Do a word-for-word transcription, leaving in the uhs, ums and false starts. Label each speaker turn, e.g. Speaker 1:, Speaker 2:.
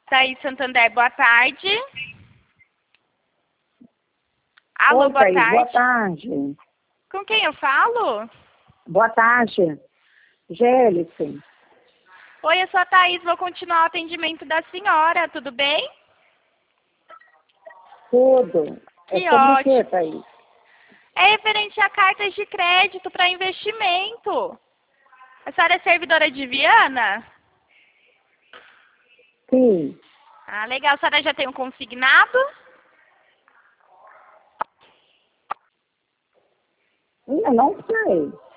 Speaker 1: Thaís Santander, boa tarde. Alô,
Speaker 2: Oi,
Speaker 1: boa
Speaker 2: Thaís,
Speaker 1: tarde.
Speaker 2: boa tarde.
Speaker 1: Com quem eu falo?
Speaker 2: Boa tarde. Gélice.
Speaker 1: Oi, eu sou a Thaís, vou continuar o atendimento da senhora, tudo bem?
Speaker 2: Tudo. É
Speaker 1: Que
Speaker 2: sobre o que,
Speaker 1: ótimo.
Speaker 2: Thaís?
Speaker 1: É referente a cartas de crédito para investimento. A senhora é servidora de Viana?
Speaker 2: Sim.
Speaker 1: Ah, legal. A senhora já tem um consignado?
Speaker 2: Ainda não sei.